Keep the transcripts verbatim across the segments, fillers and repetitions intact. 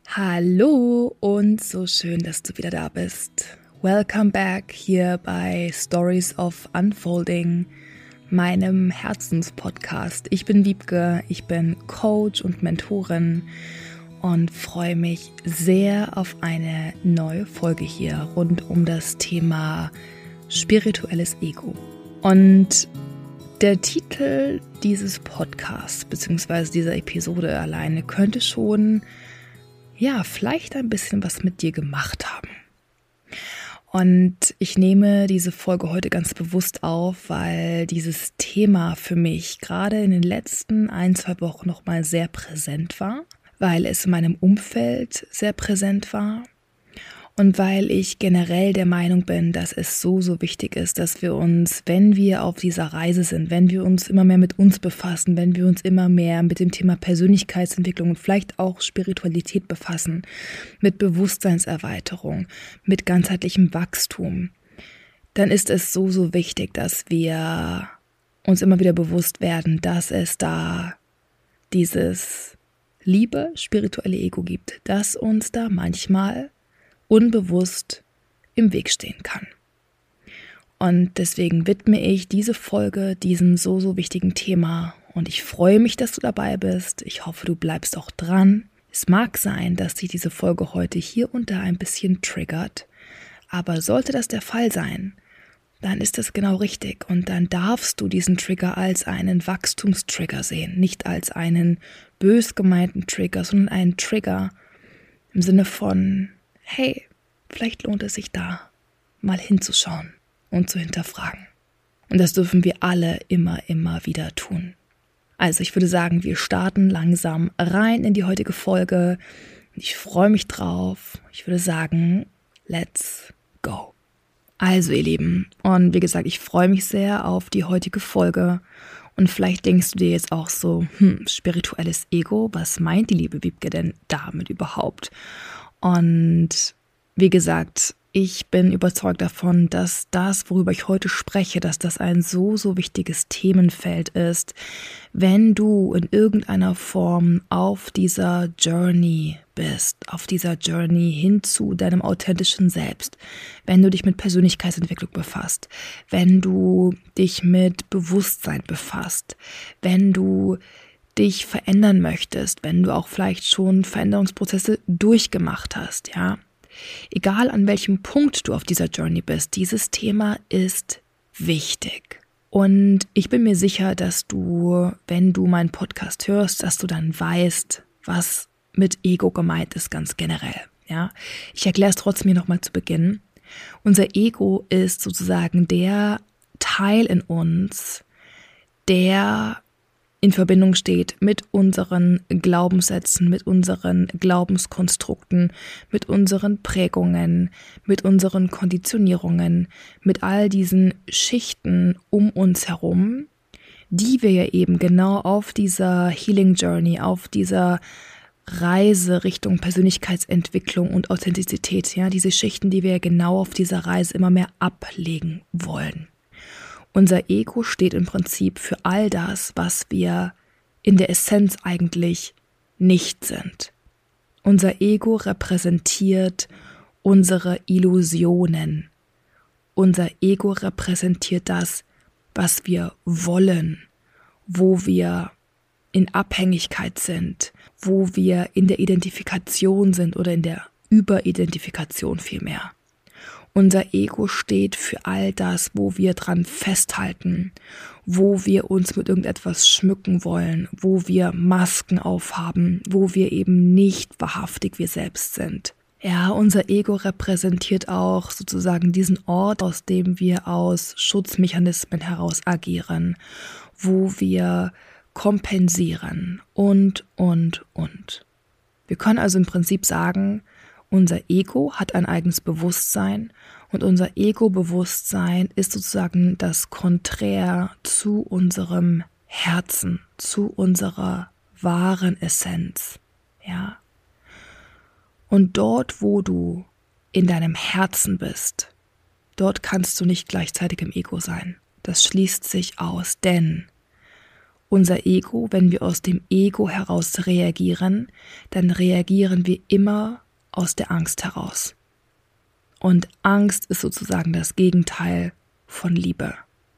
Hallo und so schön, dass du wieder da bist. Welcome back hier bei Stories of Unfolding, meinem Herzenspodcast. Ich bin Wiebke, ich bin Coach und Mentorin und freue mich sehr auf eine neue Folge hier rund um das Thema spirituelles Ego. Und der Titel dieses Podcasts bzw. dieser Episode alleine könnte schon ja, vielleicht ein bisschen was mit dir gemacht haben. Und ich nehme diese Folge heute ganz bewusst auf, weil dieses Thema für mich gerade in den letzten ein, zwei Wochen nochmal sehr präsent war, weil es in meinem Umfeld sehr präsent war und weil ich generell der Meinung bin, dass es so, so wichtig ist, dass wir uns, wenn wir auf dieser Reise sind, wenn wir uns immer mehr mit uns befassen, wenn wir uns immer mehr mit dem Thema Persönlichkeitsentwicklung und vielleicht auch Spiritualität befassen, mit Bewusstseinserweiterung, mit ganzheitlichem Wachstum, dann ist es so, so wichtig, dass wir uns immer wieder bewusst werden, dass es da dieses liebe spirituelle Ego gibt, das uns da manchmal unbewusst im Weg stehen kann. Und deswegen widme ich diese Folge diesem so, so wichtigen Thema und ich freue mich, dass du dabei bist. Ich hoffe, du bleibst auch dran. Es mag sein, dass dich diese Folge heute hier und da ein bisschen triggert, aber sollte das der Fall sein, dann ist das genau richtig und dann darfst du diesen Trigger als einen Wachstumstrigger sehen, nicht als einen bös gemeinten Trigger, sondern einen Trigger im Sinne von hey, vielleicht lohnt es sich da mal hinzuschauen und zu hinterfragen. Und das dürfen wir alle immer, immer wieder tun. Also ich würde sagen, wir starten langsam rein in die heutige Folge. Ich freue mich drauf. Ich würde sagen, let's go. Also ihr Lieben, und wie gesagt, ich freue mich sehr auf die heutige Folge. Und vielleicht denkst du dir jetzt auch so, hm, spirituelles Ego, was meint die liebe Wiebke denn damit überhaupt? Und wie gesagt, ich bin überzeugt davon, dass das, worüber ich heute spreche, dass das ein so, so wichtiges Themenfeld ist, wenn du in irgendeiner Form auf dieser Journey bist, auf dieser Journey hin zu deinem authentischen Selbst, wenn du dich mit Persönlichkeitsentwicklung befasst, wenn du dich mit Bewusstsein befasst, wenn du dich verändern möchtest, wenn du auch vielleicht schon Veränderungsprozesse durchgemacht hast, ja. Egal an welchem Punkt du auf dieser Journey bist, dieses Thema ist wichtig. Und ich bin mir sicher, dass du, wenn du meinen Podcast hörst, dass du dann weißt, was mit Ego gemeint ist, ganz generell, ja. Ich erkläre es trotzdem hier nochmal zu Beginn. Unser Ego ist sozusagen der Teil in uns, der in Verbindung steht mit unseren Glaubenssätzen, mit unseren Glaubenskonstrukten, mit unseren Prägungen, mit unseren Konditionierungen, mit all diesen Schichten um uns herum, die wir ja eben genau auf dieser Healing Journey, auf dieser Reise Richtung Persönlichkeitsentwicklung und Authentizität, ja, diese Schichten, die wir ja genau auf dieser Reise immer mehr ablegen wollen. Unser Ego steht im Prinzip für all das, was wir in der Essenz eigentlich nicht sind. Unser Ego repräsentiert unsere Illusionen. Unser Ego repräsentiert das, was wir wollen, wo wir in Abhängigkeit sind, wo wir in der Identifikation sind oder in der Überidentifikation vielmehr. Unser Ego steht für all das, wo wir dran festhalten, wo wir uns mit irgendetwas schmücken wollen, wo wir Masken aufhaben, wo wir eben nicht wahrhaftig wir selbst sind. Ja, unser Ego repräsentiert auch sozusagen diesen Ort, aus dem wir aus Schutzmechanismen heraus agieren, wo wir kompensieren und, und, und. Wir können also im Prinzip sagen, unser Ego hat ein eigenes Bewusstsein und unser Ego-Bewusstsein ist sozusagen das Konträr zu unserem Herzen, zu unserer wahren Essenz, ja. Und dort, wo du in deinem Herzen bist, dort kannst du nicht gleichzeitig im Ego sein. Das schließt sich aus, denn Unser Ego, wenn wir aus dem Ego heraus reagieren, dann reagieren wir immer aus der Angst heraus. Und Angst ist sozusagen das Gegenteil von Liebe.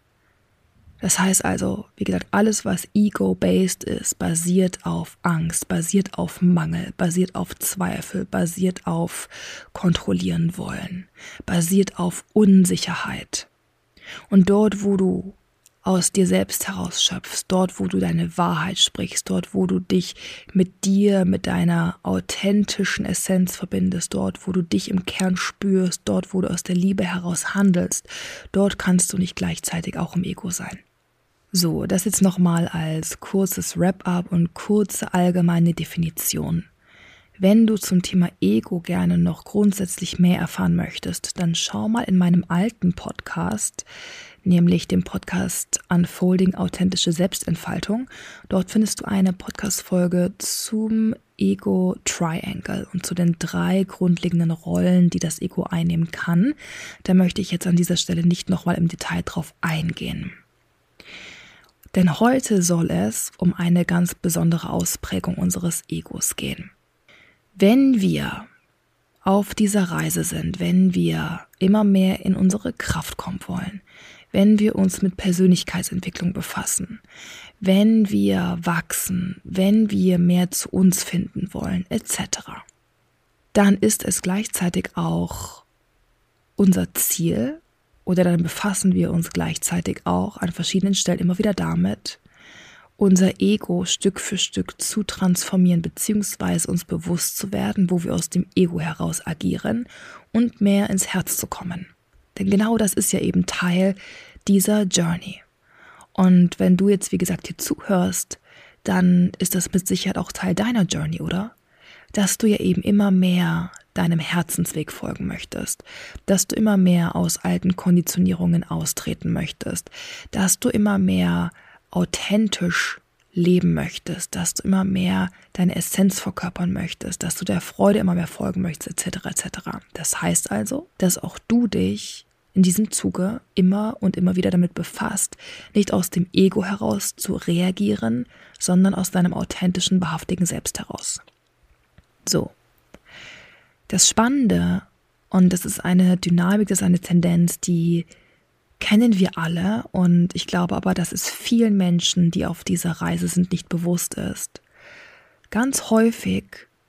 Das heißt also, wie gesagt, alles, was ego-based ist, basiert auf Angst, basiert auf Mangel, basiert auf Zweifel, basiert auf kontrollieren wollen, basiert auf Unsicherheit. Und dort, wo du aus dir selbst heraus schöpfst, dort, wo du deine Wahrheit sprichst, dort, wo du dich mit dir, mit deiner authentischen Essenz verbindest, dort, wo du dich im Kern spürst, dort, wo du aus der Liebe heraus handelst, dort kannst du nicht gleichzeitig auch im Ego sein. So, das jetzt nochmal als kurzes Wrap-up und kurze allgemeine Definition. Wenn du zum Thema Ego gerne noch grundsätzlich mehr erfahren möchtest, dann schau mal in meinem alten Podcast, nämlich dem Podcast Unfolding authentische Selbstentfaltung. Dort findest du eine Podcast-Folge zum Ego Triangle und zu den drei grundlegenden Rollen, die das Ego einnehmen kann. Da möchte ich jetzt an dieser Stelle nicht nochmal im Detail drauf eingehen. Denn heute soll es um eine ganz besondere Ausprägung unseres Egos gehen. Wenn wir auf dieser Reise sind, wenn wir immer mehr in unsere Kraft kommen wollen, wenn wir uns mit Persönlichkeitsentwicklung befassen, wenn wir wachsen, wenn wir mehr zu uns finden wollen, et cetera, dann ist es gleichzeitig auch unser Ziel, oder dann befassen wir uns gleichzeitig auch an verschiedenen Stellen immer wieder damit, unser Ego Stück für Stück zu transformieren, beziehungsweise uns bewusst zu werden, wo wir aus dem Ego heraus agieren und mehr ins Herz zu kommen. Denn genau das ist ja eben Teil dieser Journey. Und wenn du jetzt, wie gesagt, hier zuhörst, dann ist das mit Sicherheit auch Teil deiner Journey, oder? Dass du ja eben immer mehr deinem Herzensweg folgen möchtest, dass du immer mehr aus alten Konditionierungen austreten möchtest, dass du immer mehr authentisch leben möchtest, dass du immer mehr deine Essenz verkörpern möchtest, dass du der Freude immer mehr folgen möchtest, et cetera et cetera. Das heißt also, dass auch du dich in diesem Zuge immer und immer wieder damit befasst, nicht aus dem Ego heraus zu reagieren, sondern aus deinem authentischen, wahrhaftigen Selbst heraus. So. Das Spannende, und das ist eine Dynamik, das ist eine Tendenz, die kennen wir alle, und ich glaube aber, dass es vielen Menschen, die auf dieser Reise sind, nicht bewusst ist. Ganz häufig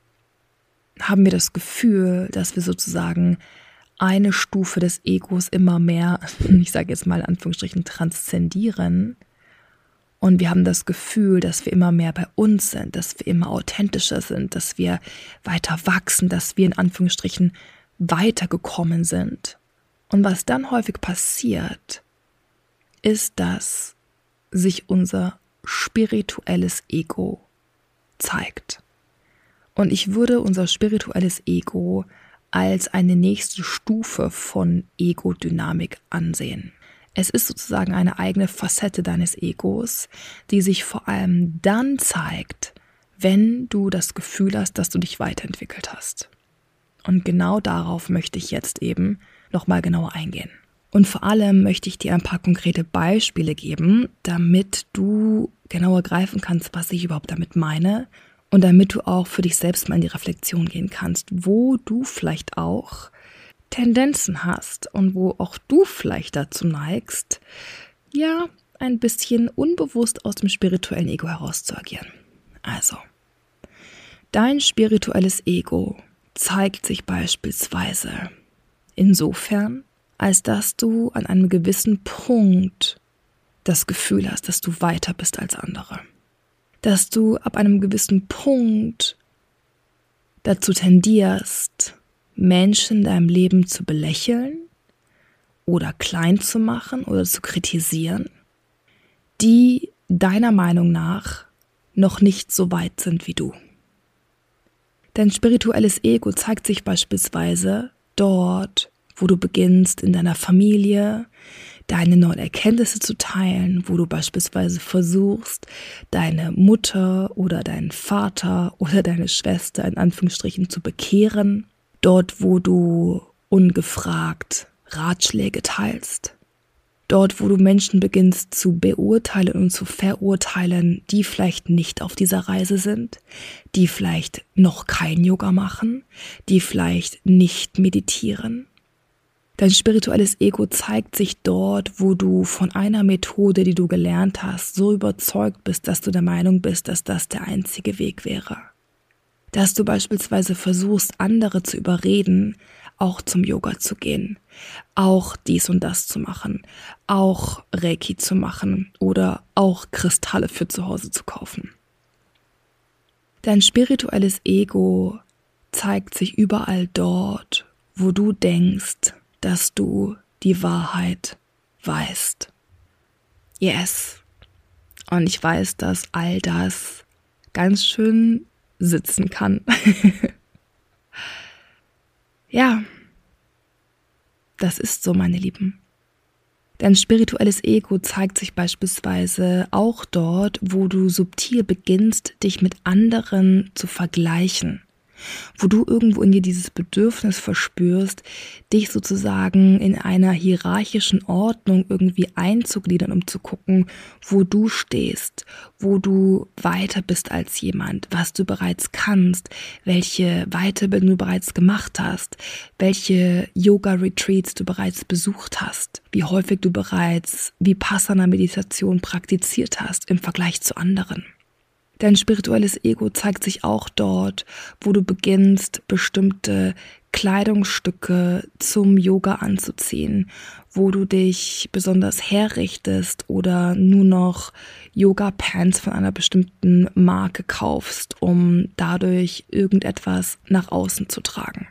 haben wir das Gefühl, dass wir sozusagen eine Stufe des Egos immer mehr, ich sage jetzt mal in Anführungsstrichen, transzendieren. Und wir haben das Gefühl, dass wir immer mehr bei uns sind, dass wir immer authentischer sind, dass wir weiter wachsen, dass wir in Anführungsstrichen weitergekommen sind. Und was dann häufig passiert, ist, dass sich unser spirituelles Ego zeigt. Und ich würde unser spirituelles Ego als eine nächste Stufe von Ego-Dynamik ansehen. Es ist sozusagen eine eigene Facette deines Egos, die sich vor allem dann zeigt, wenn du das Gefühl hast, dass du dich weiterentwickelt hast. Und genau darauf möchte ich jetzt eben nochmal genauer eingehen. Und vor allem möchte ich dir ein paar konkrete Beispiele geben, damit du genauer greifen kannst, was ich überhaupt damit meine, und damit du auch für dich selbst mal in die Reflexion gehen kannst, wo du vielleicht auch Tendenzen hast und wo auch du vielleicht dazu neigst, ja, ein bisschen unbewusst aus dem spirituellen Ego heraus zu agieren. Also, dein spirituelles Ego zeigt sich beispielsweise insofern, als dass du an einem gewissen Punkt das Gefühl hast, dass du weiter bist als andere. Dass du ab einem gewissen Punkt dazu tendierst, Menschen in deinem Leben zu belächeln oder klein zu machen oder zu kritisieren, die deiner Meinung nach noch nicht so weit sind wie du. Dein spirituelles Ego zeigt sich beispielsweise dort, wo du beginnst, in deiner Familie deine neuen Erkenntnisse zu teilen, wo du beispielsweise versuchst, deine Mutter oder deinen Vater oder deine Schwester in Anführungsstrichen zu bekehren, dort, wo du ungefragt Ratschläge teilst, Dort, wo du Menschen beginnst zu beurteilen und zu verurteilen, die vielleicht nicht auf dieser Reise sind, die vielleicht noch kein Yoga machen, die vielleicht nicht meditieren. Dein spirituelles Ego zeigt sich dort, wo du von einer Methode, die du gelernt hast, so überzeugt bist, dass du der Meinung bist, dass das der einzige Weg wäre. Dass du beispielsweise versuchst, andere zu überreden, auch zum Yoga zu gehen, auch dies und das zu machen, auch Reiki zu machen oder auch Kristalle für zu Hause zu kaufen. Dein spirituelles Ego zeigt sich überall dort, wo du denkst, dass du die Wahrheit weißt. Yes. Und ich weiß, dass all das ganz schön sitzen kann. Ja, das ist so, meine Lieben. Dein spirituelles Ego zeigt sich beispielsweise auch dort, wo du subtil beginnst, dich mit anderen zu vergleichen. Wo du irgendwo in dir dieses Bedürfnis verspürst, dich sozusagen in einer hierarchischen Ordnung irgendwie einzugliedern, um zu gucken, wo du stehst, wo du weiter bist als jemand, was du bereits kannst, welche Weiterbildung du bereits gemacht hast, welche Yoga-Retreats du bereits besucht hast, wie häufig du bereits Vipassana-Meditation praktiziert hast im Vergleich zu anderen. Dein spirituelles Ego zeigt sich auch dort, wo du beginnst, bestimmte Kleidungsstücke zum Yoga anzuziehen, wo du dich besonders herrichtest oder nur noch Yoga-Pants von einer bestimmten Marke kaufst, um dadurch irgendetwas nach außen zu tragen.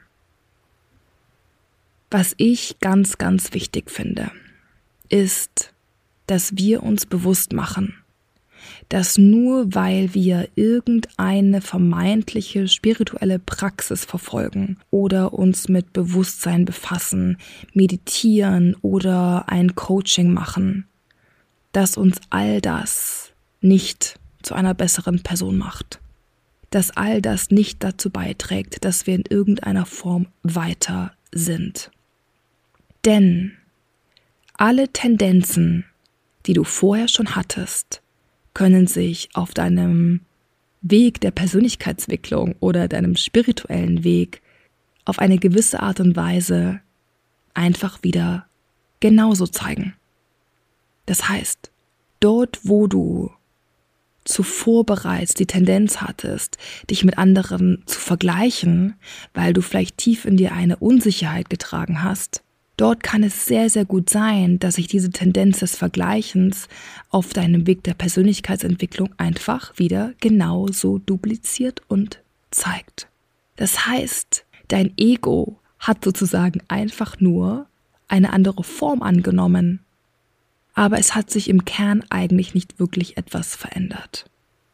Was ich ganz, ganz wichtig finde, ist, dass wir uns bewusst machen, dass nur weil wir irgendeine vermeintliche spirituelle Praxis verfolgen oder uns mit Bewusstsein befassen, meditieren oder ein Coaching machen, dass uns all das nicht zu einer besseren Person macht. Dass all das nicht dazu beiträgt, dass wir in irgendeiner Form weiter sind. Denn alle Tendenzen, die du vorher schon hattest, können sich auf deinem Weg der Persönlichkeitsentwicklung oder deinem spirituellen Weg auf eine gewisse Art und Weise einfach wieder genauso zeigen. Das heißt, dort, wo du zuvor bereits die Tendenz hattest, dich mit anderen zu vergleichen, weil du vielleicht tief in dir eine Unsicherheit getragen hast, dort kann es sehr, sehr gut sein, dass sich diese Tendenz des Vergleichens auf deinem Weg der Persönlichkeitsentwicklung einfach wieder genauso dupliziert und zeigt. Das heißt, dein Ego hat sozusagen einfach nur eine andere Form angenommen, aber es hat sich im Kern eigentlich nicht wirklich etwas verändert.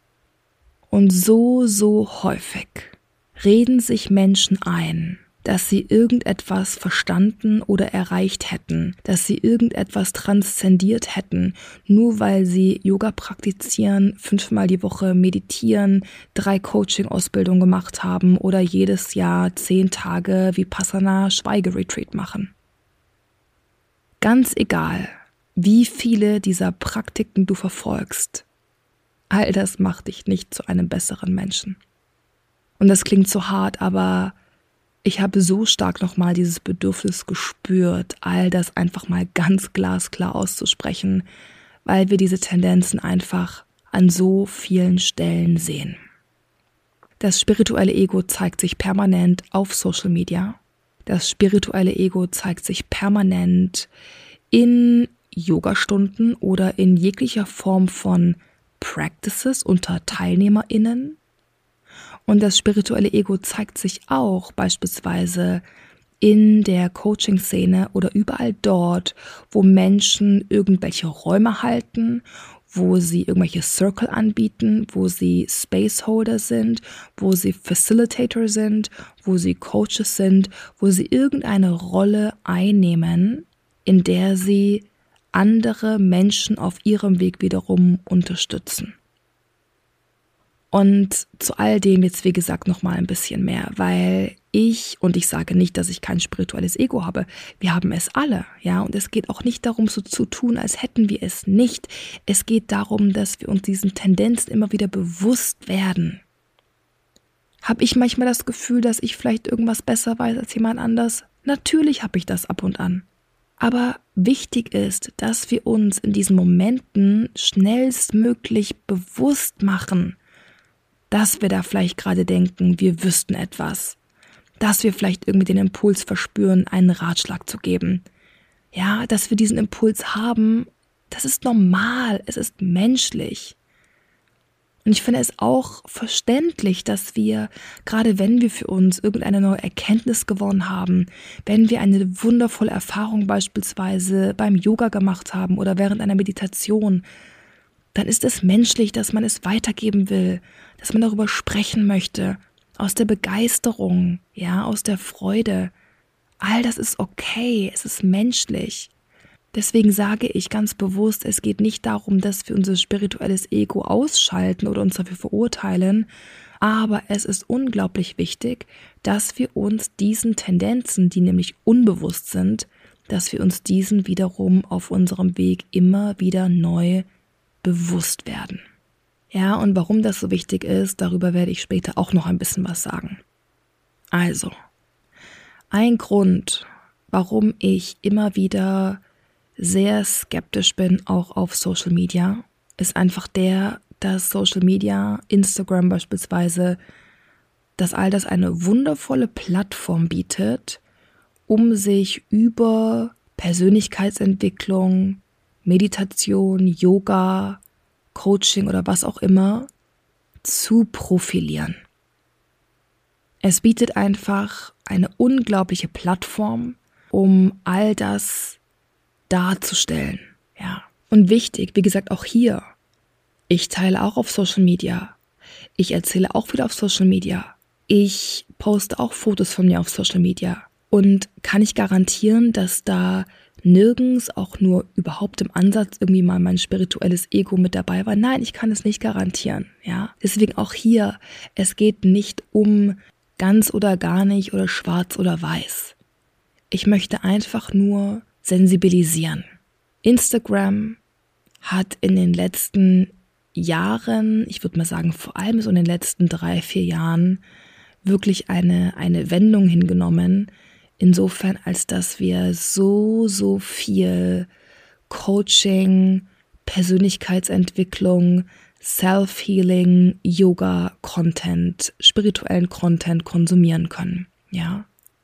Und so, so häufig reden sich Menschen ein, dass sie irgendetwas verstanden oder erreicht hätten, dass sie irgendetwas transzendiert hätten, nur weil sie Yoga praktizieren, fünfmal die Woche meditieren, drei Coaching-Ausbildungen gemacht haben oder jedes Jahr zehn Tage Vipassana-Schweigeretreat machen. Ganz egal, wie viele dieser Praktiken du verfolgst, all das macht dich nicht zu einem besseren Menschen. Und das klingt so hart, aber ich habe so stark nochmal dieses Bedürfnis gespürt, all das einfach mal ganz glasklar auszusprechen, weil wir diese Tendenzen einfach an so vielen Stellen sehen. Das spirituelle Ego zeigt sich permanent auf Social Media. Das spirituelle Ego zeigt sich permanent in Yogastunden oder in jeglicher Form von Practices unter TeilnehmerInnen. Und das spirituelle Ego zeigt sich auch beispielsweise in der Coaching-Szene oder überall dort, wo Menschen irgendwelche Räume halten, wo sie irgendwelche Circle anbieten, wo sie Spaceholder sind, wo sie Facilitator sind, wo sie Coaches sind, wo sie irgendeine Rolle einnehmen, in der sie andere Menschen auf ihrem Weg wiederum unterstützen. Und zu all dem jetzt, wie gesagt, nochmal ein bisschen mehr, weil ich, und ich sage nicht, dass ich kein spirituelles Ego habe, wir haben es alle, ja, und es geht auch nicht darum, so zu tun, als hätten wir es nicht. Es geht darum, dass wir uns diesen Tendenzen immer wieder bewusst werden. Habe ich manchmal das Gefühl, dass ich vielleicht irgendwas besser weiß als jemand anders? Natürlich habe ich das ab und an. Aber wichtig ist, dass wir uns in diesen Momenten schnellstmöglich bewusst machen, dass wir da vielleicht gerade denken, wir wüssten etwas. Dass wir vielleicht irgendwie den Impuls verspüren, einen Ratschlag zu geben. Ja, dass wir diesen Impuls haben, das ist normal, es ist menschlich. Und ich finde es auch verständlich, dass wir, gerade wenn wir für uns irgendeine neue Erkenntnis gewonnen haben, wenn wir eine wundervolle Erfahrung beispielsweise beim Yoga gemacht haben oder während einer Meditation, dann ist es menschlich, dass man es weitergeben will, dass man darüber sprechen möchte, aus der Begeisterung, ja, aus der Freude. All das ist okay, es ist menschlich. Deswegen sage ich ganz bewusst, es geht nicht darum, dass wir unser spirituelles Ego ausschalten oder uns dafür verurteilen, aber es ist unglaublich wichtig, dass wir uns diesen Tendenzen, die nämlich unbewusst sind, dass wir uns diesen wiederum auf unserem Weg immer wieder neu bewusst werden. Ja, und warum das so wichtig ist, darüber werde ich später auch noch ein bisschen was sagen. Also, ein Grund, warum ich immer wieder sehr skeptisch bin, auch auf Social Media, ist einfach der, dass Social Media, Instagram beispielsweise, dass all das eine wundervolle Plattform bietet, um sich über Persönlichkeitsentwicklung, Meditation, Yoga, Coaching oder was auch immer zu profilieren. Es bietet einfach eine unglaubliche Plattform, um all das darzustellen, ja. Und wichtig, wie gesagt, auch hier, ich teile auch auf Social Media, ich erzähle auch wieder auf Social Media, ich poste auch Fotos von mir auf Social Media und kann ich garantieren, dass da nirgends auch nur überhaupt im Ansatz irgendwie mal mein spirituelles Ego mit dabei war? Nein, ich kann es nicht garantieren, ja. Deswegen auch hier, es geht nicht um ganz oder gar nicht oder schwarz oder weiß. Ich möchte einfach nur sensibilisieren. Instagram hat in den letzten Jahren, ich würde mal sagen vor allem so in den letzten drei, vier Jahren, wirklich eine, eine Wendung hingenommen, insofern als dass wir so, so viel Coaching, Persönlichkeitsentwicklung, Self-Healing, Yoga-Content, spirituellen Content konsumieren können, ja.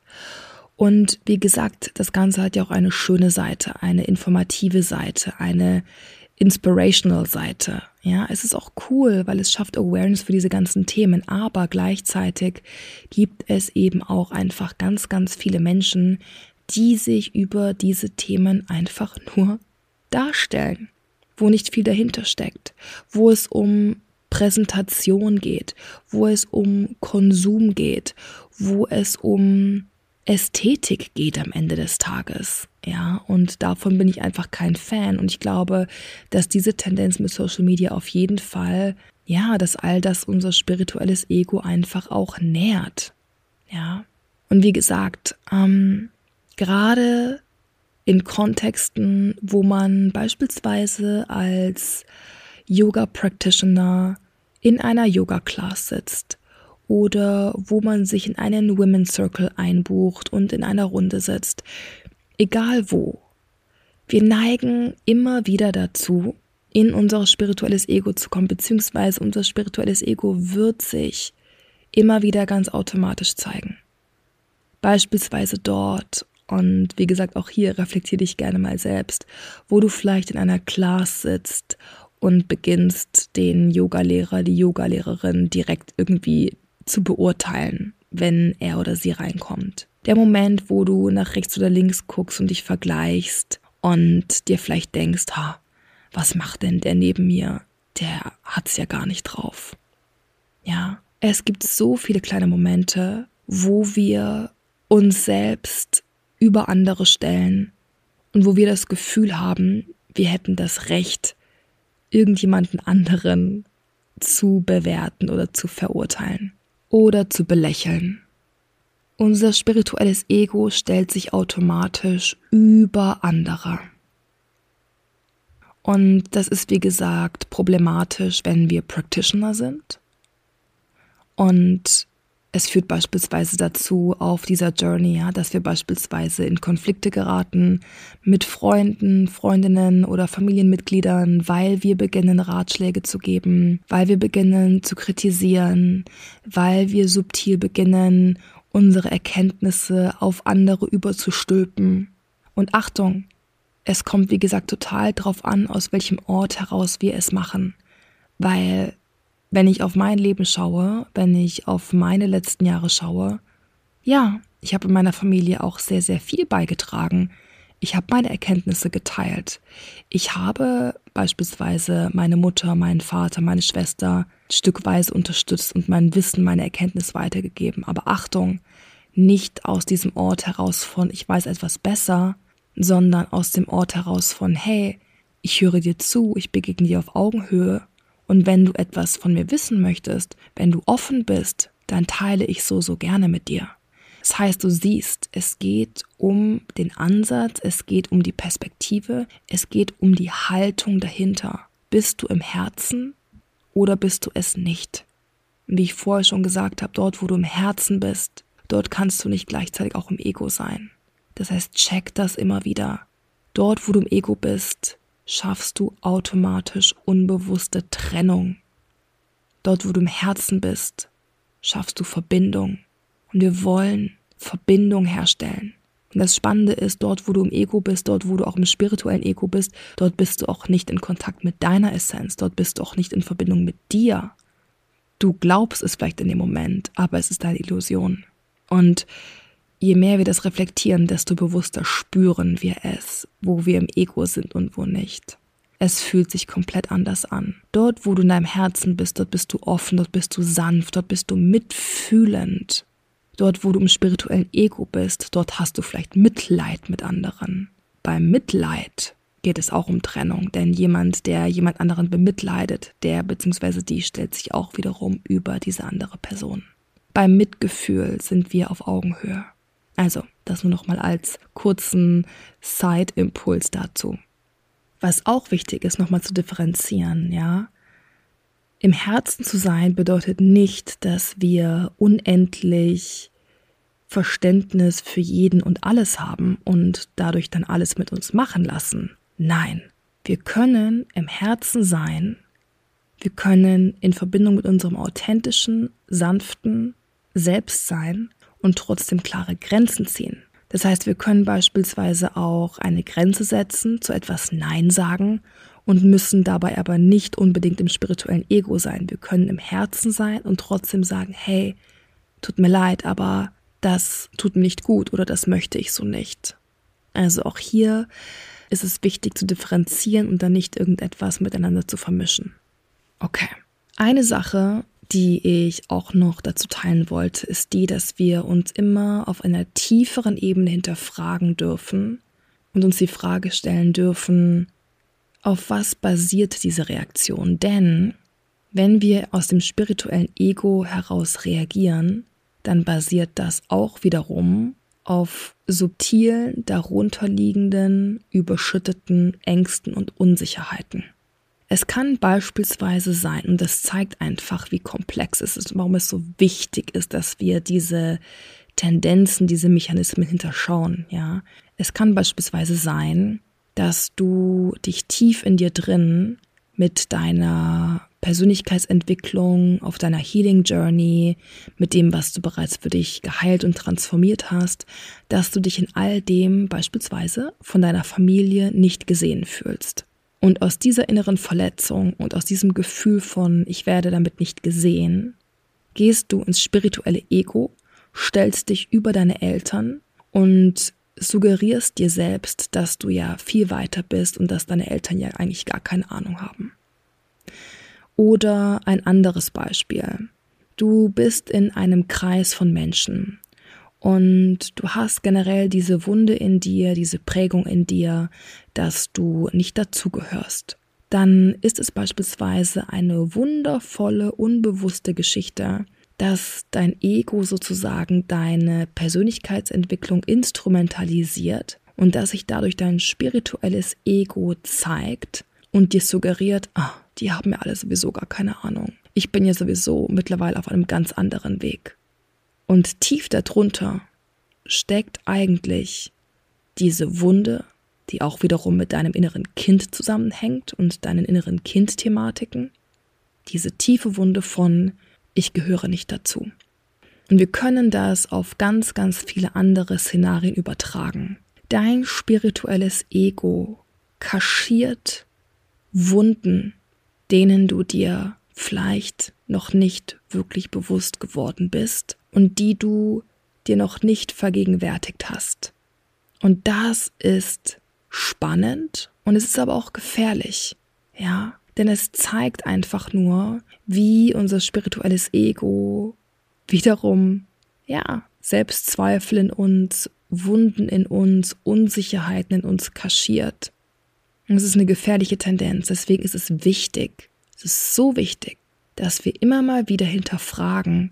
Und wie gesagt, das Ganze hat ja auch eine schöne Seite, eine informative Seite, eine inspirational Seite. Ja, es ist auch cool, weil es schafft Awareness für diese ganzen Themen, aber gleichzeitig gibt es eben auch einfach ganz, ganz viele Menschen, die sich über diese Themen einfach nur darstellen, wo nicht viel dahinter steckt, wo es um Präsentation geht, wo es um Konsum geht, wo es um Ästhetik geht am Ende des Tages, ja, und davon bin ich einfach kein Fan und ich glaube, dass diese Tendenz mit Social Media auf jeden Fall, ja, dass all das unser spirituelles Ego einfach auch nährt, ja, und wie gesagt, ähm, gerade in Kontexten, wo man beispielsweise als Yoga-Practitioner in einer Yoga-Class sitzt, oder wo man sich in einen Women's Circle einbucht und in einer Runde sitzt. Egal wo. Wir neigen immer wieder dazu, in unser spirituelles Ego zu kommen, beziehungsweise unser spirituelles Ego wird sich immer wieder ganz automatisch zeigen. Beispielsweise dort, und wie gesagt auch hier, reflektiere dich gerne mal selbst, wo du vielleicht in einer Class sitzt und beginnst, den Yogalehrer, die Yogalehrerin direkt irgendwie zu beurteilen, wenn er oder sie reinkommt. Der Moment, wo du nach rechts oder links guckst und dich vergleichst und dir vielleicht denkst, ha, was macht denn der neben mir? Der hat's ja gar nicht drauf. Ja, es gibt so viele kleine Momente, wo wir uns selbst über andere stellen und wo wir das Gefühl haben, wir hätten das Recht, irgendjemanden anderen zu bewerten oder zu verurteilen oder zu belächeln. Unser spirituelles Ego stellt sich automatisch über andere. Und das ist, wie gesagt, problematisch, wenn wir Practitioner sind. Und es führt beispielsweise dazu auf dieser Journey, ja, dass wir beispielsweise in Konflikte geraten mit Freunden, Freundinnen oder Familienmitgliedern, weil wir beginnen, Ratschläge zu geben, weil wir beginnen zu kritisieren, weil wir subtil beginnen, unsere Erkenntnisse auf andere überzustülpen. Und Achtung, es kommt, wie gesagt, total drauf an, aus welchem Ort heraus wir es machen. Weil, wenn ich auf mein Leben schaue, wenn ich auf meine letzten Jahre schaue, ja, ich habe in meiner Familie auch sehr, sehr viel beigetragen. Ich habe meine Erkenntnisse geteilt. Ich habe beispielsweise meine Mutter, meinen Vater, meine Schwester stückweise unterstützt und mein Wissen, meine Erkenntnis weitergegeben. Aber Achtung, nicht aus diesem Ort heraus von, ich weiß etwas besser, sondern aus dem Ort heraus von, hey, ich höre dir zu, ich begegne dir auf Augenhöhe und wenn du etwas von mir wissen möchtest, wenn du offen bist, dann teile ich so, so gerne mit dir. Das heißt, du siehst, es geht um den Ansatz, es geht um die Perspektive, es geht um die Haltung dahinter. Bist du im Herzen oder bist du es nicht? Wie ich vorher schon gesagt habe, dort, wo du im Herzen bist, dort kannst du nicht gleichzeitig auch im Ego sein. Das heißt, check das immer wieder. Dort, wo du im Ego bist, schaffst du automatisch unbewusste Trennung. Dort, wo du im Herzen bist, schaffst du Verbindung. Und wir wollen Verbindung herstellen. Und das Spannende ist, dort, wo du im Ego bist, dort, wo du auch im spirituellen Ego bist, dort bist du auch nicht in Kontakt mit deiner Essenz, dort bist du auch nicht in Verbindung mit dir. Du glaubst es vielleicht in dem Moment, aber es ist eine Illusion. Und je mehr wir das reflektieren, desto bewusster spüren wir es, wo wir im Ego sind und wo nicht. Es fühlt sich komplett anders an. Dort, wo du in deinem Herzen bist, dort bist du offen, dort bist du sanft, dort bist du mitfühlend. Dort, wo du im spirituellen Ego bist, dort hast du vielleicht Mitleid mit anderen. Beim Mitleid geht es auch um Trennung, denn jemand, der jemand anderen bemitleidet, der bzw. die stellt sich auch wiederum über diese andere Person. Beim Mitgefühl sind wir auf Augenhöhe. Also, das nur noch mal als kurzen Side-Impuls dazu. Was auch wichtig ist, nochmal zu differenzieren, ja. Im Herzen zu sein bedeutet nicht, dass wir unendlich Verständnis für jeden und alles haben und dadurch dann alles mit uns machen lassen. Nein, wir können im Herzen sein, wir können in Verbindung mit unserem authentischen, sanften Selbst sein und trotzdem klare Grenzen ziehen. Das heißt, wir können beispielsweise auch eine Grenze setzen, zu etwas Nein sagen und müssen dabei aber nicht unbedingt im spirituellen Ego sein. Wir können im Herzen sein und trotzdem sagen, hey, tut mir leid, aber das tut mir nicht gut oder das möchte ich so nicht. Also auch hier ist es wichtig zu differenzieren und dann nicht irgendetwas miteinander zu vermischen. Okay, eine Sache, die ich auch noch dazu teilen wollte, ist die, dass wir uns immer auf einer tieferen Ebene hinterfragen dürfen und uns die Frage stellen dürfen, auf was basiert diese Reaktion? Denn wenn wir aus dem spirituellen Ego heraus reagieren, dann basiert das auch wiederum auf subtilen, darunterliegenden, überschütteten Ängsten und Unsicherheiten. Es kann beispielsweise sein, und das zeigt einfach, wie komplex es ist und warum es so wichtig ist, dass wir diese Tendenzen, diese Mechanismen hinterschauen. Ja? Es kann beispielsweise sein, dass du dich tief in dir drin mit deiner Persönlichkeitsentwicklung, auf deiner Healing Journey, mit dem, was du bereits für dich geheilt und transformiert hast, dass du dich in all dem beispielsweise von deiner Familie nicht gesehen fühlst. Und aus dieser inneren Verletzung und aus diesem Gefühl von, ich werde damit nicht gesehen, gehst du ins spirituelle Ego, stellst dich über deine Eltern und suggerierst dir selbst, dass du ja viel weiter bist und dass deine Eltern ja eigentlich gar keine Ahnung haben. Oder ein anderes Beispiel. Du bist in einem Kreis von Menschen und du hast generell diese Wunde in dir, diese Prägung in dir, dass du nicht dazugehörst, dann ist es beispielsweise eine wundervolle, unbewusste Geschichte, dass dein Ego sozusagen deine Persönlichkeitsentwicklung instrumentalisiert und dass sich dadurch dein spirituelles Ego zeigt und dir suggeriert, ah, die haben ja alle sowieso gar keine Ahnung. Ich bin ja sowieso mittlerweile auf einem ganz anderen Weg. Und tief darunter steckt eigentlich diese Wunde, die auch wiederum mit deinem inneren Kind zusammenhängt und deinen inneren Kind-Thematiken. Diese tiefe Wunde von ich gehöre nicht dazu. Und wir können das auf ganz, ganz viele andere Szenarien übertragen. Dein spirituelles Ego kaschiert Wunden, denen du dir vielleicht noch nicht wirklich bewusst geworden bist und die du dir noch nicht vergegenwärtigt hast. Und das ist spannend und es ist aber auch gefährlich, ja, denn es zeigt einfach nur, wie unser spirituelles Ego wiederum, ja, Selbstzweifel in uns, Wunden in uns, Unsicherheiten in uns kaschiert. Und es ist eine gefährliche Tendenz, deswegen ist es wichtig, es ist so wichtig, dass wir immer mal wieder hinterfragen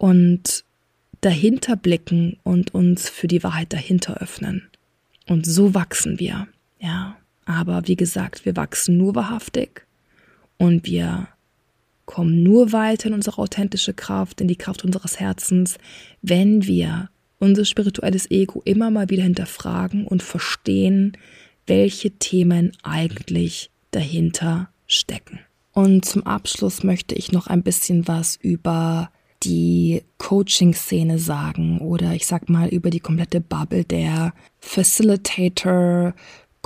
und dahinter blicken und uns für die Wahrheit dahinter öffnen. Und so wachsen wir, ja. Aber wie gesagt, wir wachsen nur wahrhaftig und wir kommen nur weiter in unsere authentische Kraft, in die Kraft unseres Herzens, wenn wir unser spirituelles Ego immer mal wieder hinterfragen und verstehen, welche Themen eigentlich dahinter stecken. Und zum Abschluss möchte ich noch ein bisschen was über die Coaching-Szene sagen oder ich sag mal über die komplette Bubble der Facilitator,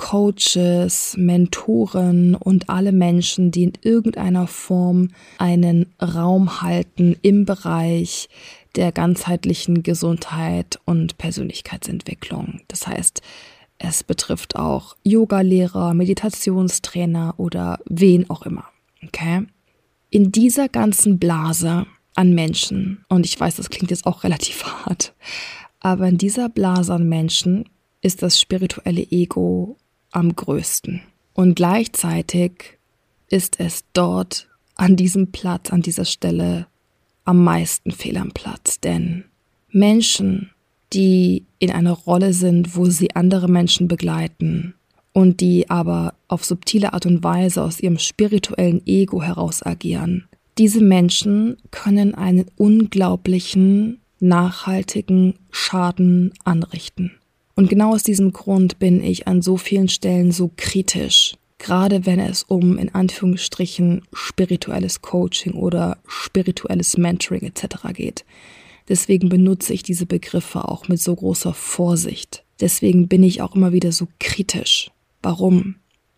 Coaches, Mentoren und alle Menschen, die in irgendeiner Form einen Raum halten im Bereich der ganzheitlichen Gesundheit und Persönlichkeitsentwicklung. Das heißt, es betrifft auch Yogalehrer, Meditationstrainer oder wen auch immer. Okay? In dieser ganzen Blase an Menschen, und ich weiß, das klingt jetzt auch relativ hart, aber in dieser Blase an Menschen ist das spirituelle Ego am größten. Und gleichzeitig ist es dort an diesem Platz, an dieser Stelle am meisten fehl am Platz. Denn Menschen, die in einer Rolle sind, wo sie andere Menschen begleiten und die aber auf subtile Art und Weise aus ihrem spirituellen Ego heraus agieren, diese Menschen können einen unglaublichen, nachhaltigen Schaden anrichten. Und genau aus diesem Grund bin ich an so vielen Stellen so kritisch, gerade wenn es um in Anführungsstrichen spirituelles Coaching oder spirituelles Mentoring et cetera geht. Deswegen benutze ich diese Begriffe auch mit so großer Vorsicht. Deswegen bin ich auch immer wieder so kritisch. Warum?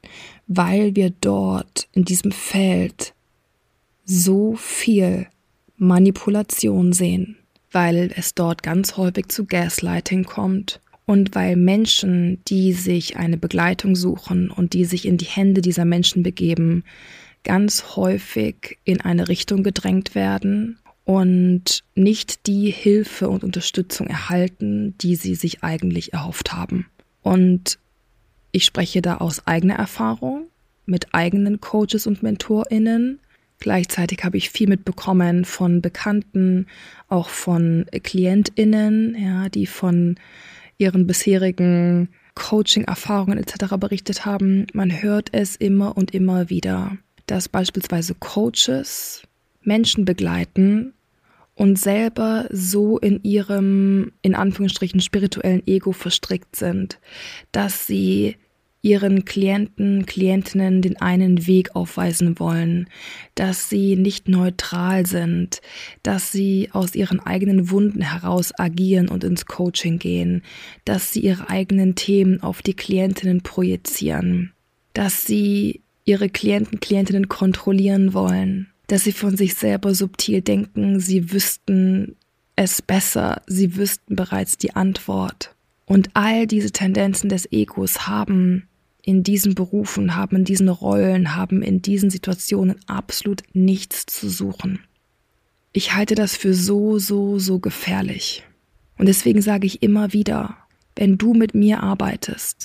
Weil wir dort in diesem Feld so viel Manipulation sehen, weil es dort ganz häufig zu Gaslighting kommt und weil Menschen, die sich eine Begleitung suchen und die sich in die Hände dieser Menschen begeben, ganz häufig in eine Richtung gedrängt werden und nicht die Hilfe und Unterstützung erhalten, die sie sich eigentlich erhofft haben. Und ich spreche da aus eigener Erfahrung mit eigenen Coaches und MentorInnen. Gleichzeitig habe ich viel mitbekommen von Bekannten, auch von KlientInnen, ja, die von ihren bisherigen Coaching-Erfahrungen et cetera berichtet haben. Man hört es immer und immer wieder, dass beispielsweise Coaches Menschen begleiten und selber so in ihrem, in Anführungsstrichen, spirituellen Ego verstrickt sind, dass sie ihren Klienten, Klientinnen den einen Weg aufweisen wollen, dass sie nicht neutral sind, dass sie aus ihren eigenen Wunden heraus agieren und ins Coaching gehen, dass sie ihre eigenen Themen auf die Klientinnen projizieren, dass sie ihre Klienten, Klientinnen kontrollieren wollen, dass sie von sich selber subtil denken, sie wüssten es besser, sie wüssten bereits die Antwort. Und all diese Tendenzen des Egos haben in diesen Berufen, haben in diesen Rollen, haben in diesen Situationen absolut nichts zu suchen. Ich halte das für so, so, so gefährlich. Und deswegen sage ich immer wieder, wenn du mit mir arbeitest,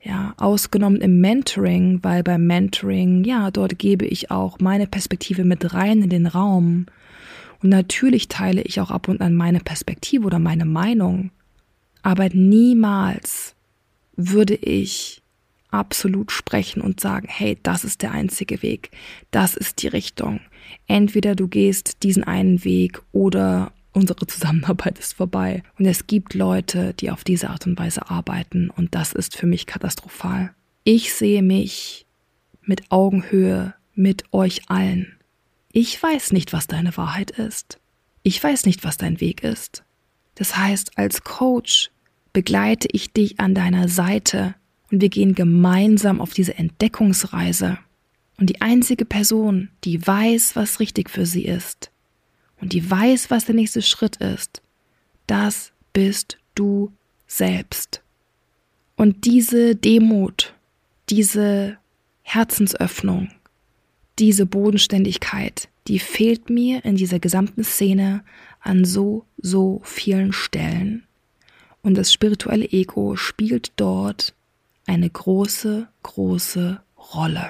Ja, ausgenommen im Mentoring, weil beim Mentoring, ja, dort gebe ich auch meine Perspektive mit rein in den Raum. Und natürlich teile ich auch ab und an meine Perspektive oder meine Meinung. Aber niemals würde ich absolut sprechen und sagen, hey, das ist der einzige Weg, das ist die Richtung. Entweder du gehst diesen einen Weg oder unsere Zusammenarbeit ist vorbei. Und es gibt Leute, die auf diese Art und Weise arbeiten und das ist für mich katastrophal. Ich sehe mich mit Augenhöhe mit euch allen. Ich weiß nicht, was deine Wahrheit ist. Ich weiß nicht, was dein Weg ist. Das heißt, als Coach begleite ich dich an deiner Seite und wir gehen gemeinsam auf diese Entdeckungsreise. Und die einzige Person, die weiß, was richtig für sie ist und die weiß, was der nächste Schritt ist, das bist du selbst. Und diese Demut, diese Herzensöffnung, diese Bodenständigkeit, die fehlt mir in dieser gesamten Szene an so, so vielen Stellen. Und das spirituelle Ego spielt dort eine große, große Rolle.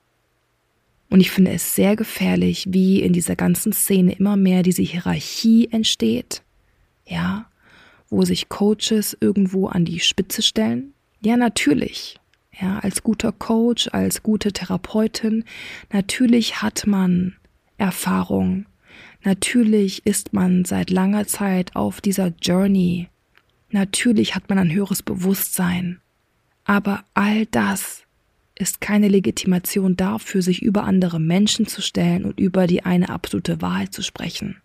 Und ich finde es sehr gefährlich, wie in dieser ganzen Szene immer mehr diese Hierarchie entsteht, ja, wo sich Coaches irgendwo an die Spitze stellen. Ja, natürlich, ja, als guter Coach, als gute Therapeutin, natürlich hat man Erfahrung, natürlich ist man seit langer Zeit auf dieser Journey, natürlich hat man ein höheres Bewusstsein, aber all das ist keine Legitimation dafür, sich über andere Menschen zu stellen und über die eine absolute Wahrheit zu sprechen.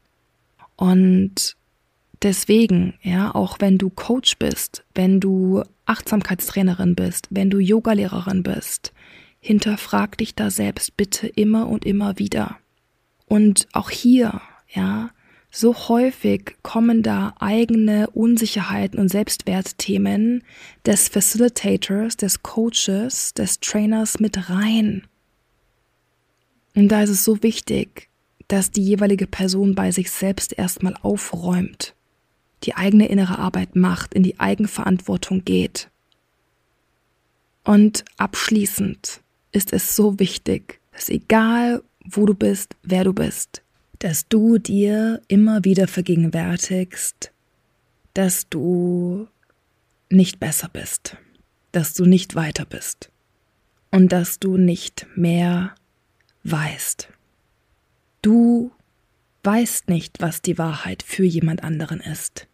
Und deswegen, ja, auch wenn du Coach bist, wenn du Achtsamkeitstrainerin bist, wenn du Yogalehrerin bist, hinterfrag dich da selbst bitte immer und immer wieder. Und auch hier, ja, so häufig kommen da eigene Unsicherheiten und Selbstwertthemen des Facilitators, des Coaches, des Trainers mit rein. Und da ist es so wichtig, dass die jeweilige Person bei sich selbst erstmal aufräumt, die eigene innere Arbeit macht, in die Eigenverantwortung geht. Und abschließend ist es so wichtig, dass egal wo du bist, wer du bist, dass du dir immer wieder vergegenwärtigst, dass du nicht besser bist, dass du nicht weiter bist und dass du nicht mehr weißt. Du weißt nicht, was die Wahrheit für jemand anderen ist.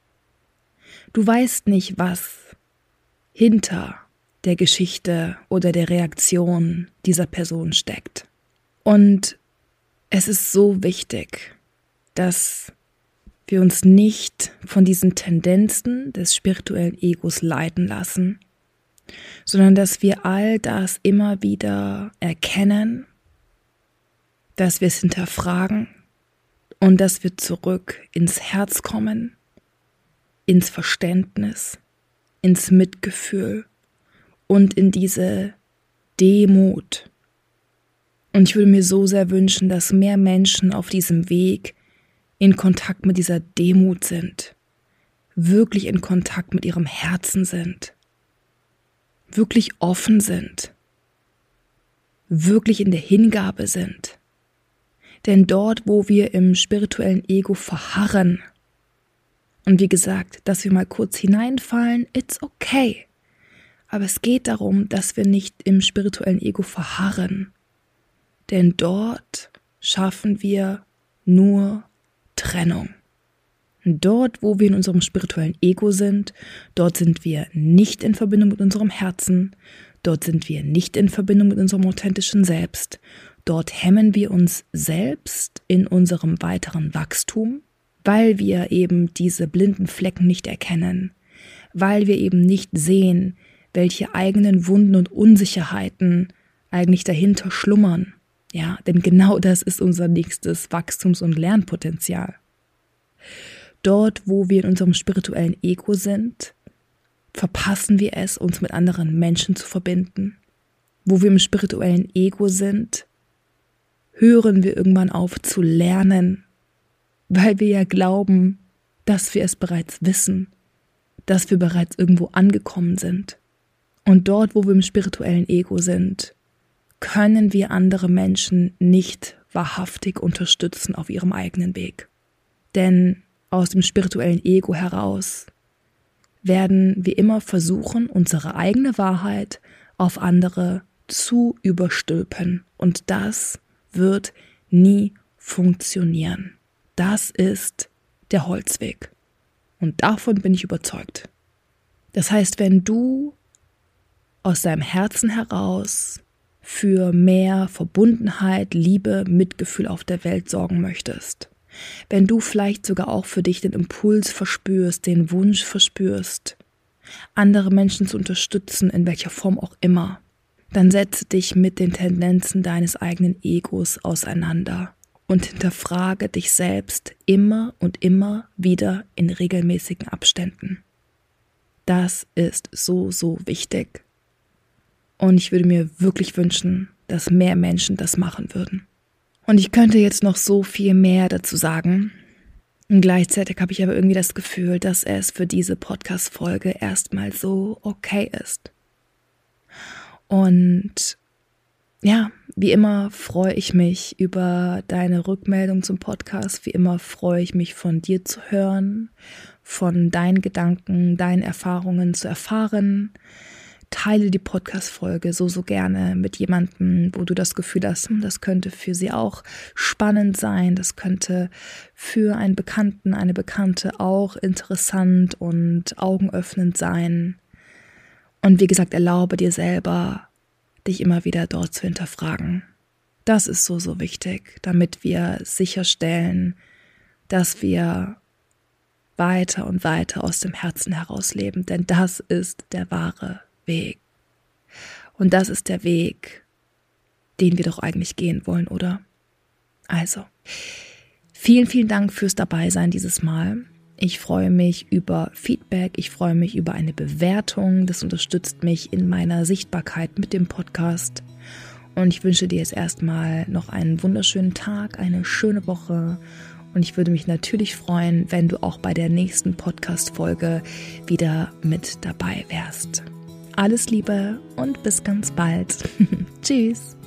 Du weißt nicht, was hinter der Geschichte oder der Reaktion dieser Person steckt. Und es ist so wichtig, dass wir uns nicht von diesen Tendenzen des spirituellen Egos leiten lassen, sondern dass wir all das immer wieder erkennen, dass wir es hinterfragen und dass wir zurück ins Herz kommen, ins Verständnis, ins Mitgefühl und in diese Demut. Und ich würde mir so sehr wünschen, dass mehr Menschen auf diesem Weg in Kontakt mit dieser Demut sind, wirklich in Kontakt mit ihrem Herzen sind, wirklich offen sind, wirklich in der Hingabe sind. Denn dort, wo wir im spirituellen Ego verharren, und wie gesagt, dass wir mal kurz hineinfallen, it's okay. Aber es geht darum, dass wir nicht im spirituellen Ego verharren. Denn dort schaffen wir nur Trennung. Dort, wo wir in unserem spirituellen Ego sind, dort sind wir nicht in Verbindung mit unserem Herzen, dort sind wir nicht in Verbindung mit unserem authentischen Selbst, dort hemmen wir uns selbst in unserem weiteren Wachstum, weil wir eben diese blinden Flecken nicht erkennen, weil wir eben nicht sehen, welche eigenen Wunden und Unsicherheiten eigentlich dahinter schlummern. Ja, denn genau das ist unser nächstes Wachstums- und Lernpotenzial. Dort, wo wir in unserem spirituellen Ego sind, verpassen wir es, uns mit anderen Menschen zu verbinden. Wo wir im spirituellen Ego sind, hören wir irgendwann auf zu lernen, weil wir ja glauben, dass wir es bereits wissen, dass wir bereits irgendwo angekommen sind. Und dort, wo wir im spirituellen Ego sind, können wir andere Menschen nicht wahrhaftig unterstützen auf ihrem eigenen Weg. Denn aus dem spirituellen Ego heraus werden wir immer versuchen, unsere eigene Wahrheit auf andere zu überstülpen. Und das wird nie funktionieren. Das ist der Holzweg. Und davon bin ich überzeugt. Das heißt, wenn du aus deinem Herzen heraus für mehr Verbundenheit, Liebe, Mitgefühl auf der Welt sorgen möchtest, wenn du vielleicht sogar auch für dich den Impuls verspürst, den Wunsch verspürst, andere Menschen zu unterstützen, in welcher Form auch immer, dann setze dich mit den Tendenzen deines eigenen Egos auseinander und hinterfrage dich selbst immer und immer wieder in regelmäßigen Abständen. Das ist so, so wichtig. Und ich würde mir wirklich wünschen, dass mehr Menschen das machen würden. Und ich könnte jetzt noch so viel mehr dazu sagen. Und gleichzeitig habe ich aber irgendwie das Gefühl, dass es für diese Podcast-Folge erstmal so okay ist. Und ja, wie immer freue ich mich über deine Rückmeldung zum Podcast. Wie immer freue ich mich, von dir zu hören, von deinen Gedanken, deinen Erfahrungen zu erfahren. Teile die Podcast-Folge so, so gerne mit jemandem, wo du das Gefühl hast, das könnte für sie auch spannend sein, das könnte für einen Bekannten, eine Bekannte auch interessant und augenöffnend sein. Und wie gesagt, erlaube dir selber, dich immer wieder dort zu hinterfragen. Das ist so, so wichtig, damit wir sicherstellen, dass wir weiter und weiter aus dem Herzen heraus leben, denn das ist der wahre Weg. Und das ist der Weg, den wir doch eigentlich gehen wollen, oder? Also, vielen, vielen Dank fürs Dabeisein dieses Mal. Ich freue mich über Feedback, ich freue mich über eine Bewertung. Das unterstützt mich in meiner Sichtbarkeit mit dem Podcast. Und ich wünsche dir jetzt erstmal noch einen wunderschönen Tag, eine schöne Woche. Und ich würde mich natürlich freuen, wenn du auch bei der nächsten Podcast-Folge wieder mit dabei wärst. Alles Liebe und bis ganz bald. Tschüss.